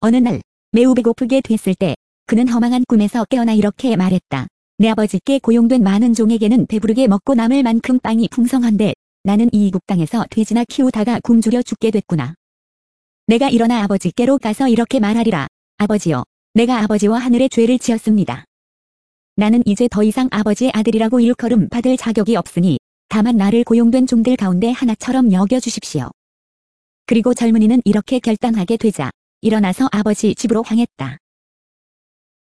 어느 날 매우 배고프게 됐을 때 그는 허망한 꿈에서 깨어나 이렇게 말했다. 내 아버지께 고용된 많은 종에게는 배부르게 먹고 남을 만큼 빵이 풍성한데 나는 이 이국 땅에서 돼지나 키우다가 굶주려 죽게 됐구나. 내가 일어나 아버지께로 가서 이렇게 말하리라. 아버지여, 내가 아버지와 하늘의 죄를 지었습니다. 나는 이제 더 이상 아버지의 아들이라고 일컬음 받을 자격이 없으니 다만 나를 고용된 종들 가운데 하나처럼 여겨주십시오. 그리고 젊은이는 이렇게 결단하게 되자 일어나서 아버지 집으로 향했다.